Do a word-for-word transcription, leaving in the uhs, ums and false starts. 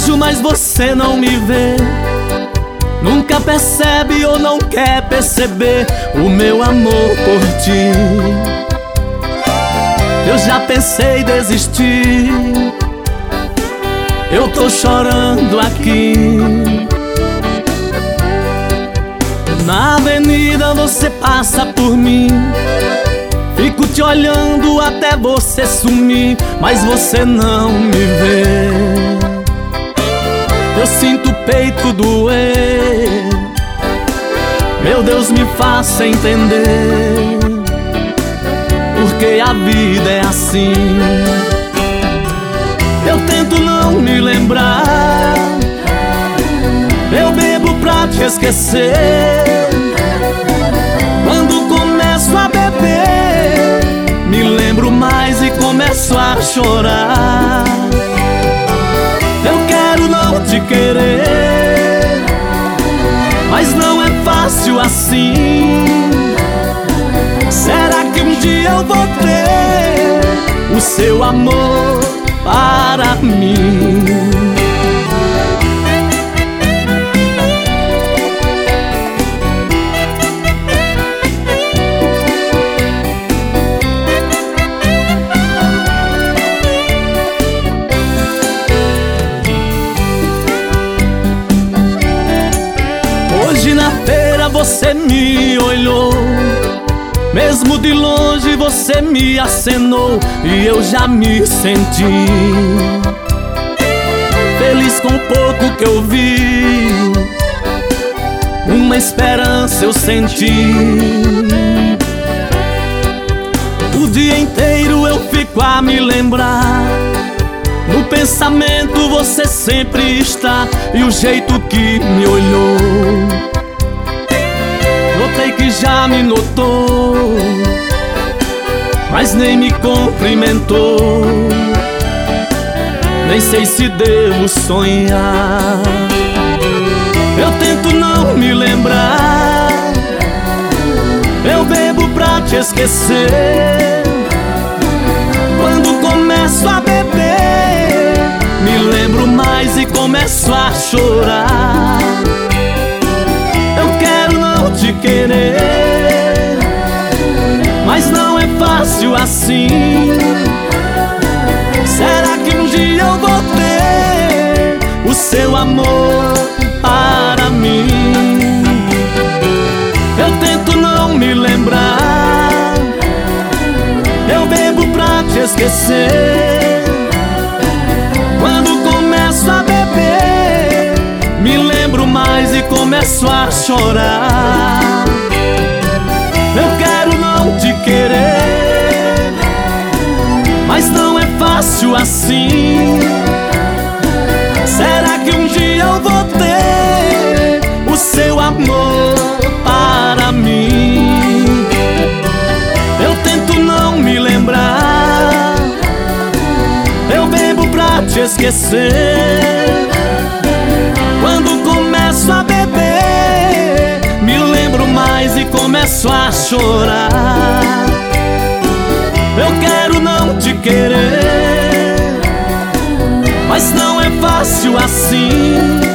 vejo, mas você não me vê. Nunca percebe ou não quer perceber o meu amor por ti. Eu já pensei em desistir, eu tô chorando aqui. Na avenida você passa por mim, fico te olhando até você sumir, mas você não me vê. Eu sinto o peito doer, meu Deus, me faça entender, porque a vida é assim. Eu tento não me lembrar, eu bebo pra te esquecer. Quando começo a beber, me lembro mais e começo a chorar. Eu quero não te querer, mas não é fácil assim. Será que um dia eu vou ter o seu amor para mim? Hoje na feira você me olhou, mesmo de longe você me acenou, e eu já me senti feliz com o pouco que eu vi. Uma esperança eu senti. O dia inteiro eu fico a me lembrar, no pensamento você sempre está, e o jeito que me olhou. Notei que já me notou, mas nem me cumprimentou. Nem sei se devo sonhar. Eu tento não me lembrar, eu bebo pra te esquecer. Quando começo a beber, me lembro mais e começo a chorar. Eu quero não te querer, mas não é fácil assim. Será que um dia eu vou ter o seu amor para mim? Eu tento não me lembrar, eu bebo pra te esquecer. Quando começo a beber, me lembro mais e começo a chorar. Eu quero não te querer, mas não é fácil assim. Será que um dia eu vou ter o seu amor para mim? Eu tento não me lembrar, eu bebo pra te esquecer. Quando começo a beber, me lembro mais e começo a chorar. Eu quero não te querer, mas não é fácil assim.